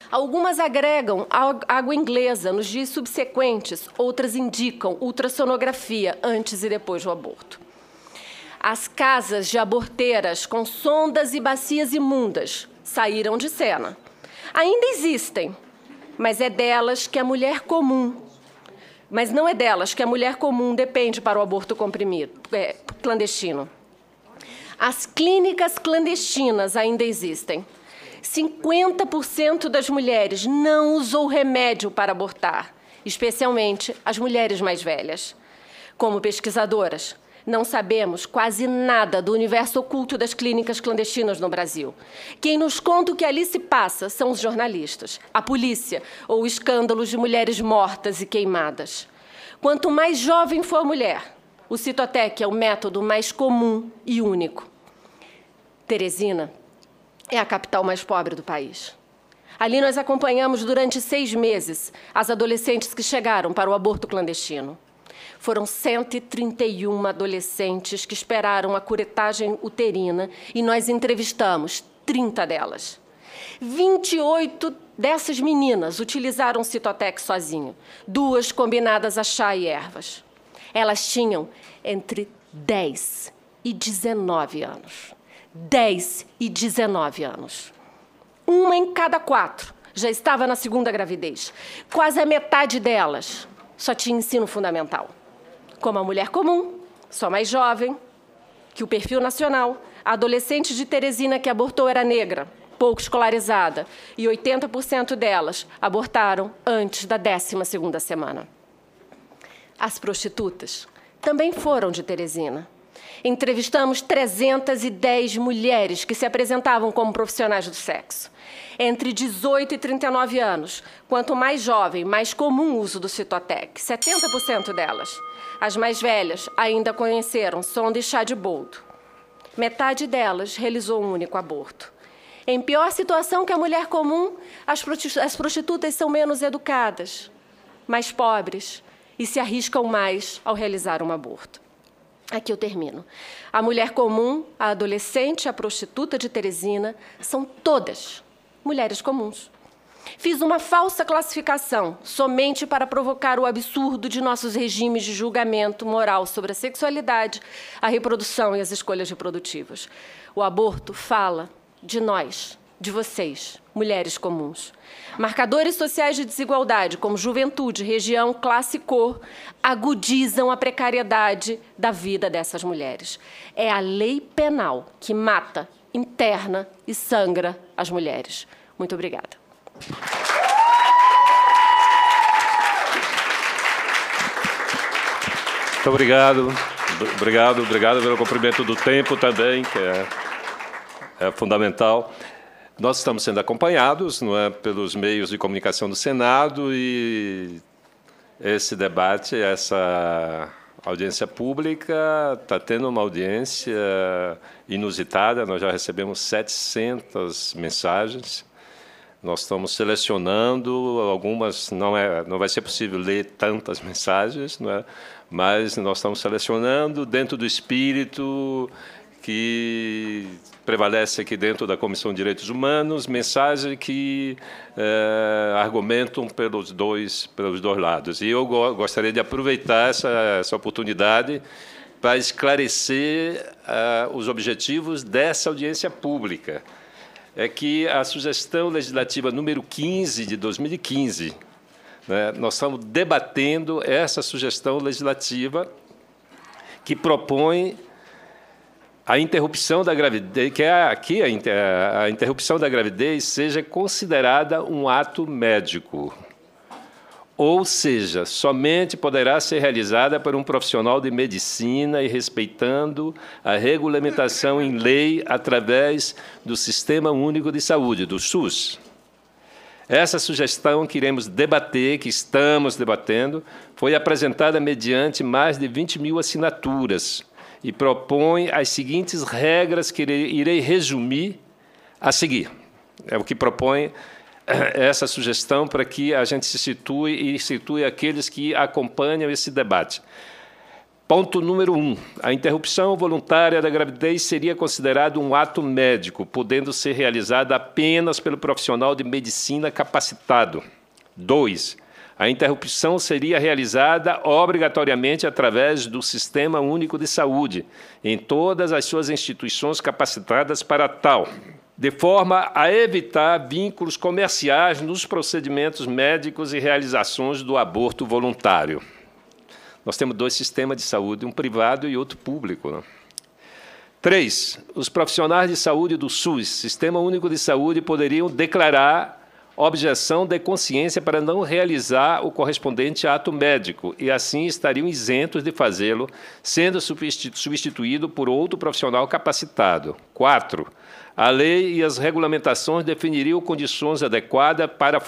Algumas agregam água inglesa nos dias subsequentes, outras indicam ultrassonografia antes e depois do aborto. As casas de aborteiras com sondas e bacias imundas saíram de cena. Ainda existem, mas é delas que a mulher comum. Mas não é delas que a mulher comum depende para o aborto clandestino. As clínicas clandestinas ainda existem. 50% das mulheres não usou remédio para abortar, especialmente as mulheres mais velhas. Como pesquisadoras, não sabemos quase nada do universo oculto das clínicas clandestinas no Brasil. Quem nos conta o que ali se passa são os jornalistas, a polícia ou escândalos de mulheres mortas e queimadas. Quanto mais jovem for a mulher, o Cytotec é o método mais comum e único. Teresina é a capital mais pobre do país. Ali nós acompanhamos durante 6 meses as adolescentes que chegaram para o aborto clandestino. Foram 131 adolescentes que esperaram a curetagem uterina e nós entrevistamos 30 delas. 28 dessas meninas utilizaram o Cytotec sozinho, 2 combinadas a chá e ervas. Elas tinham entre 10 e 19 anos. 10 e 19 anos. 1 em cada 4 já estava na 2ª gravidez. Quase a metade delas só tinha ensino fundamental. Como a mulher comum, só mais jovem, que o perfil nacional, a adolescente de Teresina que abortou era negra, pouco escolarizada, e 80% delas abortaram antes da 12ª semana. As prostitutas também foram de Teresina. Entrevistamos 310 mulheres que se apresentavam como profissionais do sexo. Entre 18 e 39 anos, quanto mais jovem, mais comum o uso do Cytotec, 70% delas. As mais velhas ainda conheceram sonda e chá de boldo. Metade delas realizou um único aborto. Em pior situação que a mulher comum, as prostitutas são menos educadas, mais pobres e se arriscam mais ao realizar um aborto. Aqui eu termino. A mulher comum, a adolescente, a prostituta de Teresina, são todas mulheres comuns. Fiz uma falsa classificação, somente para provocar o absurdo de nossos regimes de julgamento moral sobre a sexualidade, a reprodução e as escolhas reprodutivas. O aborto fala de nós, de vocês, mulheres comuns. Marcadores sociais de desigualdade, como juventude, região, classe e cor, agudizam a precariedade da vida dessas mulheres. É a lei penal que mata, interna e sangra as mulheres. Muito obrigada. Muito obrigado. Obrigado pelo cumprimento do tempo também, que é fundamental. Nós estamos sendo acompanhados, não é, pelos meios de comunicação do Senado, e esse debate, essa audiência pública está tendo uma audiência inusitada. Nós já recebemos 700 mensagens. Nós estamos selecionando algumas, não vai ser possível ler tantas mensagens, não é? Mas nós estamos selecionando dentro do espírito que prevalece aqui dentro da Comissão de Direitos Humanos, mensagens que argumentam pelos dois lados. E eu gostaria de aproveitar essa oportunidade para esclarecer os objetivos dessa audiência pública. É que a sugestão legislativa número 15 de 2015, né, nós estamos debatendo essa sugestão legislativa que propõe a interrupção da gravidez, que aqui a interrupção da gravidez seja considerada um ato médico, ou seja, somente poderá ser realizada por um profissional de medicina e respeitando a regulamentação em lei através do Sistema Único de Saúde, do SUS. Essa sugestão que iremos debater, que estamos debatendo, foi apresentada mediante mais de 20 mil assinaturas e propõe as seguintes regras que irei resumir a seguir. É o que propõe essa sugestão para que a gente se situe e situe aqueles que acompanham esse debate. Ponto número 1. A interrupção voluntária da gravidez seria considerado um ato médico, podendo ser realizada apenas pelo profissional de medicina capacitado. 2. A interrupção seria realizada obrigatoriamente através do Sistema Único de Saúde, em todas as suas instituições capacitadas para tal, de forma a evitar vínculos comerciais nos procedimentos médicos e realizações do aborto voluntário. Nós temos 2 sistemas de saúde, um privado e outro público, né? 3. Os profissionais de saúde do SUS, Sistema Único de Saúde, poderiam declarar objeção de consciência para não realizar o correspondente ato médico e, assim, estariam isentos de fazê-lo, sendo substituído por outro profissional capacitado. 4. A lei e as regulamentações definiriam condições adequadas para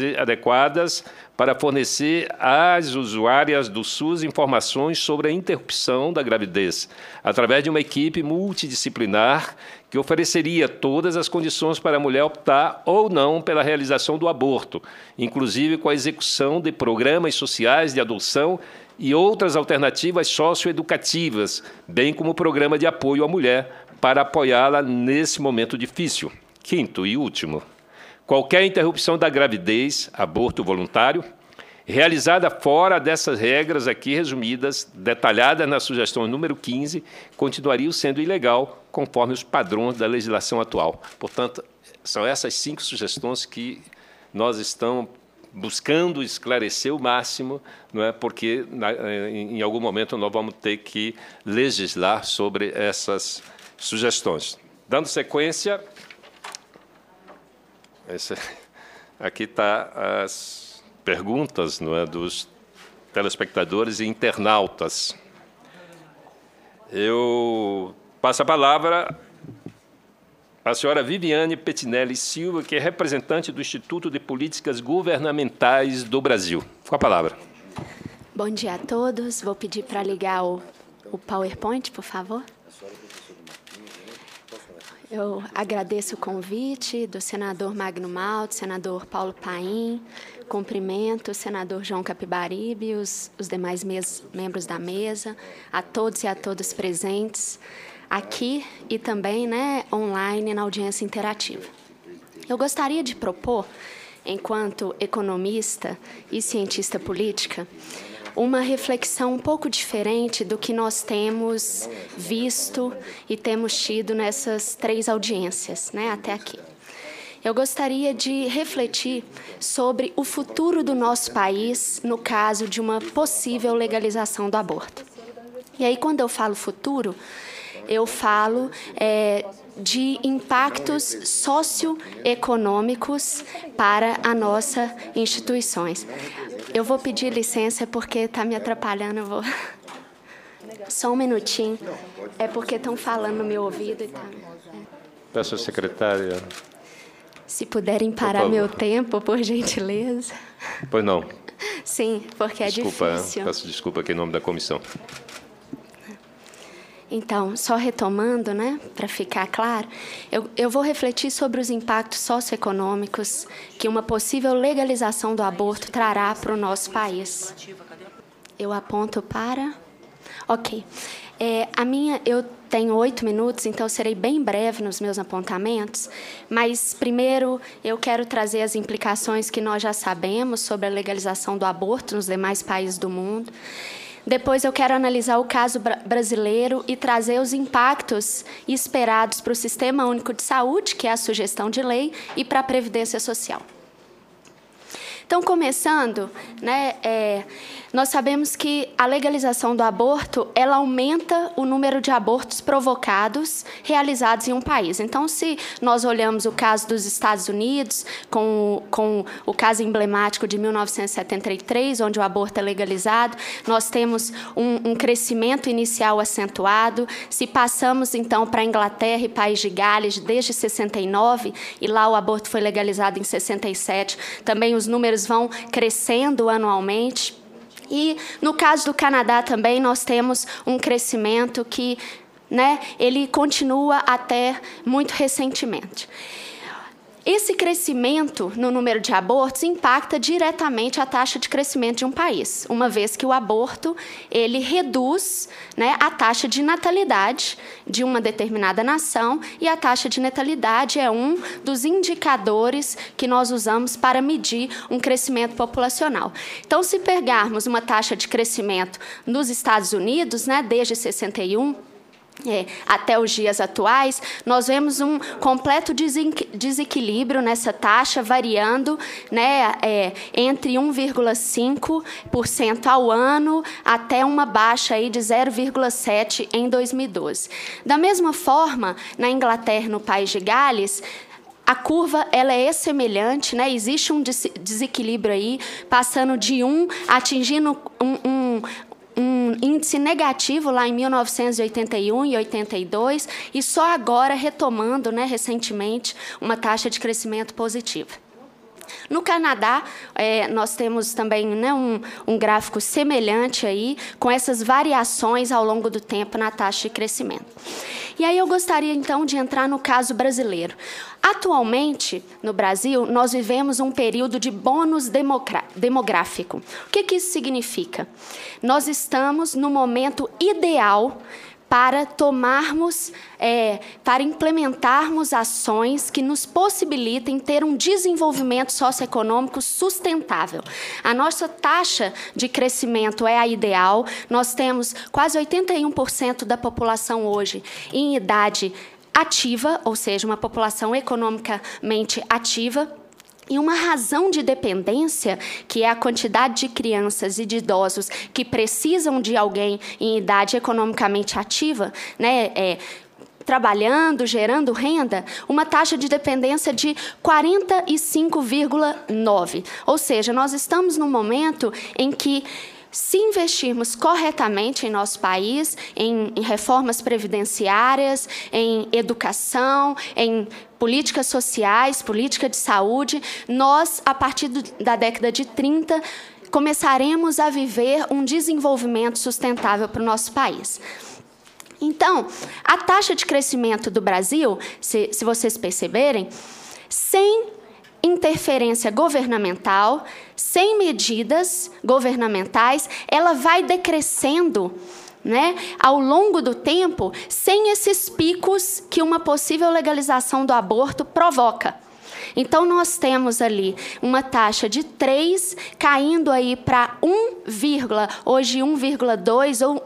fornecer às usuárias do SUS informações sobre a interrupção da gravidez, através de uma equipe multidisciplinar que ofereceria todas as condições para a mulher optar ou não pela realização do aborto, inclusive com a execução de programas sociais de adoção e outras alternativas socioeducativas, bem como o programa de apoio à mulher, para apoiá-la nesse momento difícil. 5º e último, qualquer interrupção da gravidez, aborto voluntário, realizada fora dessas regras aqui resumidas, detalhadas na sugestão número 15, continuaria sendo ilegal, conforme os padrões da legislação atual. Portanto, são essas 5 sugestões que nós estamos buscando esclarecer o máximo, não é? Porque em algum momento nós vamos ter que legislar sobre essas sugestões. Dando sequência, aqui está as perguntas, não é, dos telespectadores e internautas. Eu passo a palavra à senhora Viviane Pettinelli Silva, que é representante do Instituto de Políticas Governamentais do Brasil. Com a palavra. Bom dia a todos. Vou pedir para ligar o PowerPoint, por favor. Eu agradeço o convite do senador Magno Malta, senador Paulo Paim, cumprimento o senador João Capibaribe e os demais membros da mesa, a todos e a todas presentes aqui e também, né, online na audiência interativa. Eu gostaria de propor, enquanto economista e cientista política, uma reflexão um pouco diferente do que nós temos visto e temos tido nessas 3 audiências, né, até aqui. Eu gostaria de refletir sobre o futuro do nosso país no caso de uma possível legalização do aborto. E aí, quando eu falo futuro, eu falo de impactos socioeconômicos para as nossas instituições. Eu vou pedir licença porque está me atrapalhando. Eu vou... Só um minutinho. É porque estão falando no meu ouvido. E tá... Peço à secretária... Se puderem parar meu tempo, por gentileza. Pois não. Sim, porque desculpa, é difícil. Peço desculpa aqui em nome da comissão. Então, só retomando, né, para ficar claro, eu vou refletir sobre os impactos socioeconômicos que uma possível legalização do aborto trará para o nosso país. Eu aponto para... Ok. Eu tenho 8 minutos, então eu serei bem breve nos meus apontamentos, mas, primeiro, eu quero trazer as implicações que nós já sabemos sobre a legalização do aborto nos demais países do mundo. Depois, eu quero analisar o caso brasileiro e trazer os impactos esperados para o Sistema Único de Saúde, que é a sugestão de lei, e para a Previdência Social. Então, começando, né, nós sabemos que a legalização do aborto, ela aumenta o número de abortos provocados realizados em um país. Então, se nós olhamos o caso dos Estados Unidos, com o caso emblemático de 1973, onde o aborto é legalizado, nós temos um crescimento inicial acentuado. Se passamos, então, para a Inglaterra e País de Gales, desde 69, e lá o aborto foi legalizado em 67, também os números vão crescendo anualmente. E, no caso do Canadá, também, nós temos um crescimento que, né, ele continua até muito recentemente. Esse crescimento no número de abortos impacta diretamente a taxa de crescimento de um país, uma vez que o aborto ele reduz, né, a taxa de natalidade de uma determinada nação, e a taxa de natalidade é um dos indicadores que nós usamos para medir um crescimento populacional. Então, se pegarmos uma taxa de crescimento nos Estados Unidos, né, desde 61, até os dias atuais, nós vemos um completo desequilíbrio nessa taxa, variando, né, entre 1,5% ao ano até uma baixa aí de 0,7% em 2012. Da mesma forma, na Inglaterra, no País de Gales, a curva ela é semelhante, né? Existe um desequilíbrio aí, passando de 1, atingindo um índice negativo lá em 1981 e 82, e só agora retomando, né, recentemente, uma taxa de crescimento positiva. No Canadá, nós temos também, né, um gráfico semelhante aí, com essas variações ao longo do tempo na taxa de crescimento. E aí eu gostaria, então, de entrar no caso brasileiro. Atualmente, no Brasil, nós vivemos um período de bônus demográfico. O que isso significa? Nós estamos no momento ideal para para implementarmos ações que nos possibilitem ter um desenvolvimento socioeconômico sustentável. A nossa taxa de crescimento é a ideal. Nós temos quase 81% da população hoje em idade ativa, ou seja, uma população economicamente ativa. E uma razão de dependência, que é a quantidade de crianças e de idosos que precisam de alguém em idade economicamente ativa, né, trabalhando, gerando renda, uma taxa de dependência de 45,9%. Ou seja, nós estamos num momento em que, se investirmos corretamente em nosso país, em reformas previdenciárias, em educação, em políticas sociais, política de saúde, nós, a partir da década de 30, começaremos a viver um desenvolvimento sustentável para o nosso país. Então, a taxa de crescimento do Brasil, se vocês perceberem, sem interferência governamental, sem medidas governamentais, ela vai decrescendo, né, ao longo do tempo, sem esses picos que uma possível legalização do aborto provoca. Então, nós temos ali uma taxa de 3 caindo aí para hoje 1,2% ou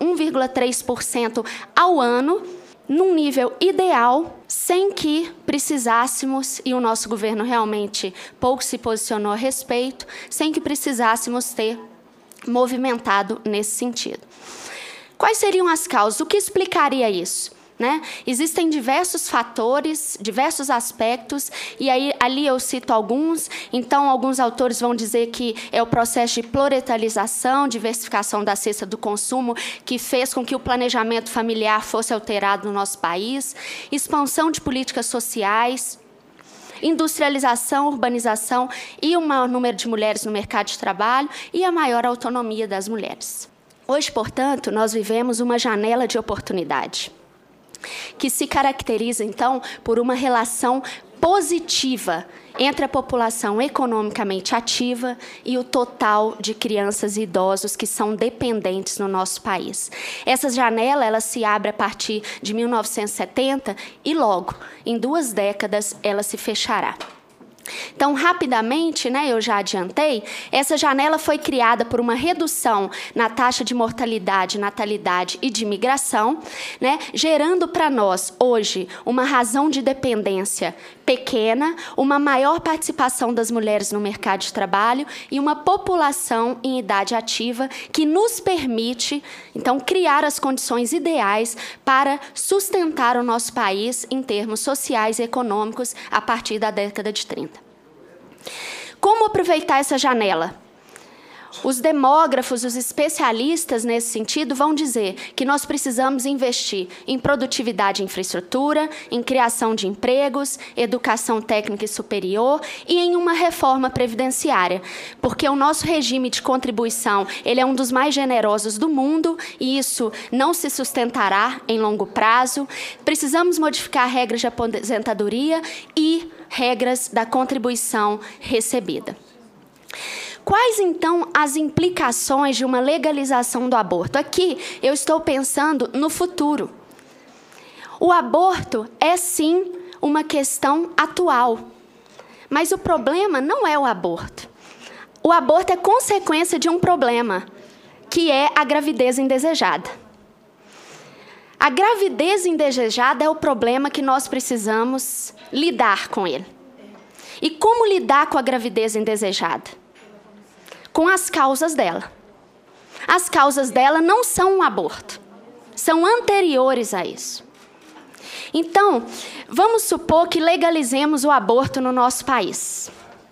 1,3% ao ano, num nível ideal, sem que precisássemos, e o nosso governo realmente pouco se posicionou a respeito, sem que precisássemos ter movimentado nesse sentido. Quais seriam as causas? O que explicaria isso? Né? Existem diversos fatores, diversos aspectos, e aí ali eu cito alguns. Então, alguns autores vão dizer que é o processo de proletarização, diversificação da cesta do consumo, que fez com que o planejamento familiar fosse alterado no nosso país, expansão de políticas sociais, industrialização, urbanização e um maior número de mulheres no mercado de trabalho e a maior autonomia das mulheres. Hoje, portanto, nós vivemos uma janela de oportunidade, que se caracteriza, então, por uma relação positiva entre a população economicamente ativa e o total de crianças e idosos que são dependentes no nosso país. Essa janela ela se abre a partir de 1970 e logo, em 2 décadas, ela se fechará. Então, rapidamente, né, eu já adiantei, essa janela foi criada por uma redução na taxa de mortalidade, natalidade e de migração, né, gerando para nós, hoje, uma razão de dependência pequena, uma maior participação das mulheres no mercado de trabalho e uma população em idade ativa que nos permite, então, criar as condições ideais para sustentar o nosso país em termos sociais e econômicos a partir da década de 30. Como aproveitar essa janela? Os demógrafos, os especialistas nesse sentido vão dizer que nós precisamos investir em produtividade e infraestrutura, em criação de empregos, educação técnica e superior e em uma reforma previdenciária, porque o nosso regime de contribuição ele é um dos mais generosos do mundo e isso não se sustentará em longo prazo. Precisamos modificar regras de aposentadoria e regras da contribuição recebida. Quais, então, as implicações de uma legalização do aborto? Aqui, eu estou pensando no futuro. O aborto é, sim, uma questão atual. Mas o problema não é o aborto. O aborto é consequência de um problema, que é a gravidez indesejada. A gravidez indesejada é o problema que nós precisamos lidar com ele. E como lidar com a gravidez indesejada? Com as causas dela. As causas dela não são um aborto, são anteriores a isso. Então, vamos supor que legalizemos o aborto no nosso país.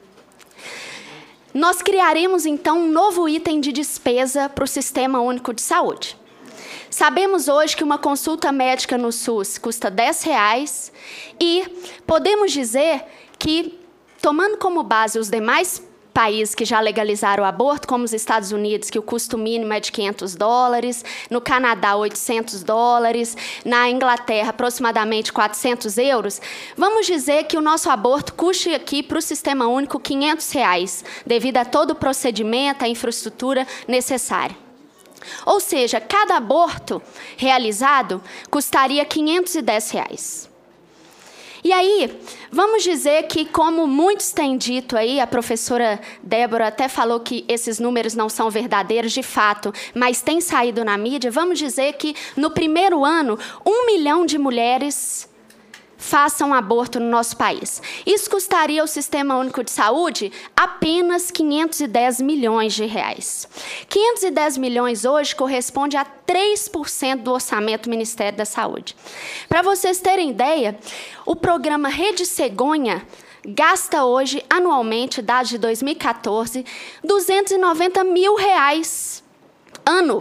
Nós criaremos, então, um novo item de despesa para o Sistema Único de Saúde. Sabemos hoje que uma consulta médica no SUS custa R$10 e podemos dizer que, tomando como base os demais países que já legalizaram o aborto, como os Estados Unidos, que o custo mínimo é de $500, no Canadá, $800, na Inglaterra, aproximadamente €400, vamos dizer que o nosso aborto custe aqui para o Sistema Único R$500, devido a todo o procedimento, a infraestrutura necessária. Ou seja, cada aborto realizado custaria R$510. E aí, vamos dizer que, como muitos têm dito aí, a professora Débora até falou que esses números não são verdadeiros de fato, mas tem saído na mídia, vamos dizer que no primeiro ano, 1 milhão de mulheres façam aborto no nosso país. Isso custaria ao Sistema Único de Saúde apenas R$510 milhões. 510 milhões hoje corresponde a 3% do orçamento do Ministério da Saúde. Para vocês terem ideia, o programa Rede Cegonha gasta hoje, anualmente, dados de 2014, R$290 mil ano.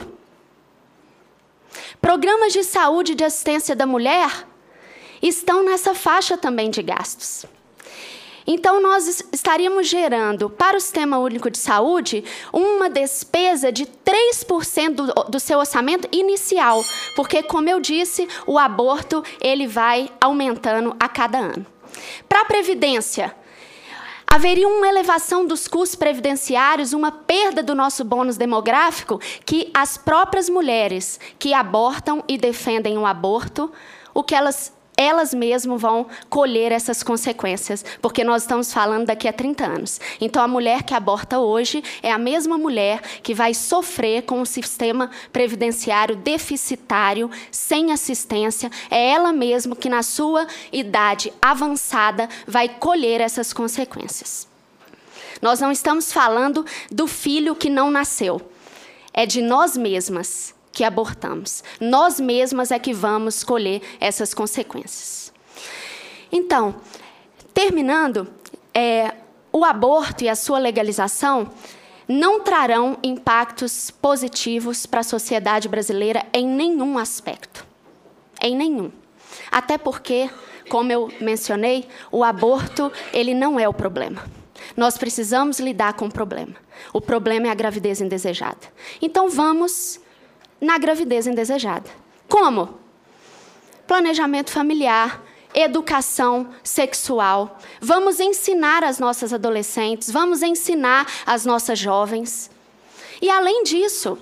Programas de saúde e de assistência da mulher estão nessa faixa também de gastos. Então, nós estaríamos gerando para o Sistema Único de Saúde uma despesa de 3% do seu orçamento inicial, porque, como eu disse, o aborto ele vai aumentando a cada ano. Para a Previdência, haveria uma elevação dos custos previdenciários, uma perda do nosso bônus demográfico, que as próprias mulheres que abortam e defendem o aborto, o que elas mesmas vão colher essas consequências, porque nós estamos falando daqui a 30 anos. Então, a mulher que aborta hoje é a mesma mulher que vai sofrer com um sistema previdenciário deficitário, sem assistência. É ela mesma que, na sua idade avançada, vai colher essas consequências. Nós não estamos falando do filho que não nasceu. É de nós mesmas que abortamos. Nós mesmas é que vamos colher essas consequências. Então, terminando, o aborto e a sua legalização não trarão impactos positivos para a sociedade brasileira em nenhum aspecto. Em nenhum. Até porque, como eu mencionei, o aborto ele não é o problema. Nós precisamos lidar com o problema. O problema é a gravidez indesejada. Então, vamos na gravidez indesejada. Como? Planejamento familiar, educação sexual. Vamos ensinar as nossas adolescentes, vamos ensinar as nossas jovens. E, além disso,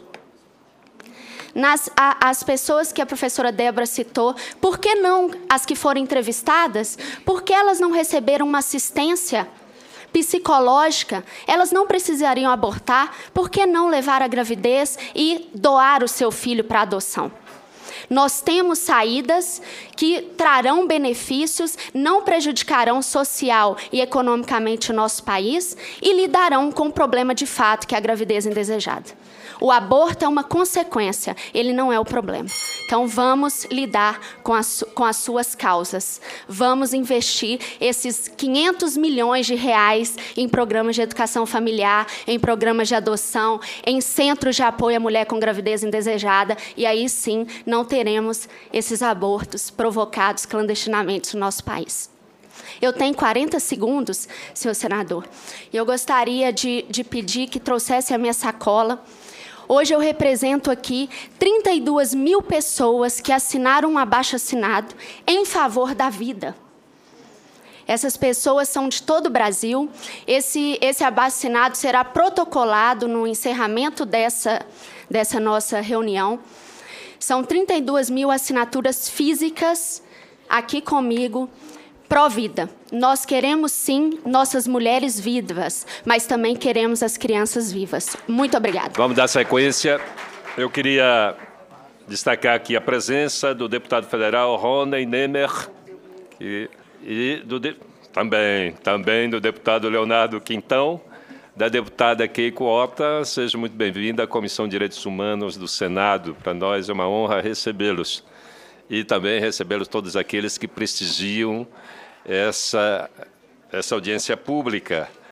as pessoas que a professora Débora citou, por que não as que foram entrevistadas? Porque elas não receberam uma assistência psicológica, elas não precisariam abortar, por que não levar a gravidez e doar o seu filho para adoção? Nós temos saídas que trarão benefícios, não prejudicarão social e economicamente o nosso país e lidarão com o problema de fato, que é a gravidez indesejada. O aborto é uma consequência, ele não é o problema. Então, vamos lidar com as suas causas. Vamos investir esses 500 milhões de reais em programas de educação familiar, em programas de adoção, em centros de apoio à mulher com gravidez indesejada, e aí sim não teremos esses abortos provocados clandestinamente no nosso país. Eu tenho 40 segundos, senhor senador, e eu gostaria de pedir que trouxesse a minha sacola. Hoje eu represento aqui 32 mil pessoas que assinaram um abaixo-assinado em favor da vida. Essas pessoas são de todo o Brasil. Esse abaixo-assinado será protocolado no encerramento dessa nossa reunião. São 32 mil assinaturas físicas aqui comigo, pró-vida. Nós queremos, sim, nossas mulheres vivas, mas também queremos as crianças vivas. Muito obrigada. Vamos dar sequência. Eu queria destacar aqui a presença do deputado federal Rony Nemer e também do deputado Leonardo Quintão, da deputada Keiko Ota. Seja muito bem-vinda à Comissão de Direitos Humanos do Senado. Para nós é uma honra recebê-los. E também recebê-los todos aqueles que prestigiam essa audiência pública